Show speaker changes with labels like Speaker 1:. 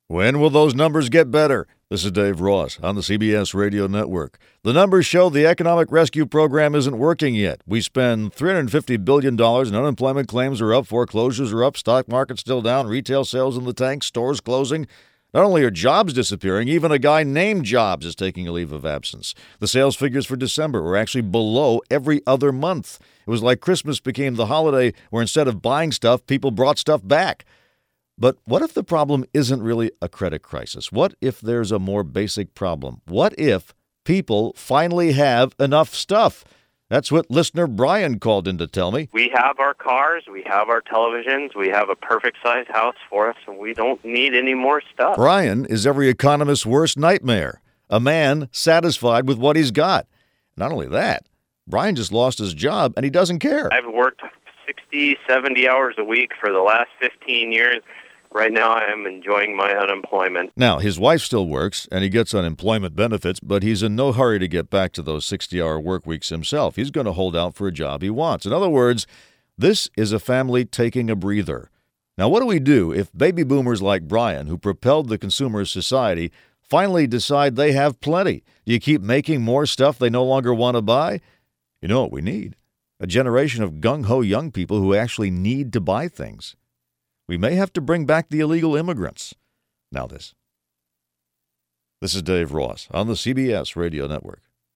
Speaker 1: When will those numbers get better? This is Dave Ross on the CBS Radio Network. The numbers show the economic rescue program isn't working yet. We spend $350 billion and unemployment claims are up, foreclosures are up, stock market's still down, retail sales in the tank, stores closing. Not only are jobs disappearing, even a guy named Jobs is taking a leave of absence. The sales figures for December were actually below every other month. It was like Christmas became the holiday where instead of buying stuff, people brought stuff back. But what if the problem isn't really a credit crisis? What if there's a more basic problem? What if people finally have enough stuff? That's what listener Brian called in to tell me.
Speaker 2: We have our cars, we have our televisions, we have a perfect-sized house for us, and we don't need any more stuff.
Speaker 1: Brian is every economist's worst nightmare, a man satisfied with what he's got. Not only that, Brian just lost his job, and he doesn't care.
Speaker 2: I've worked 60, 70 hours a week for the last 15 years. Right now, I am enjoying my unemployment.
Speaker 1: Now, his wife still works, and he gets unemployment benefits, but he's in no hurry to get back to those 60-hour work weeks himself. He's going to hold out for a job he wants. In other words, this is a family taking a breather. Now, what do we do if baby boomers like Brian, who propelled the consumer society, finally decide they have plenty? Do you keep making more stuff they no longer want to buy? You know what we need? A generation of gung-ho young people who actually need to buy things. We may have to bring back the illegal immigrants. Now this. This is Dave Ross on the CBS Radio Network.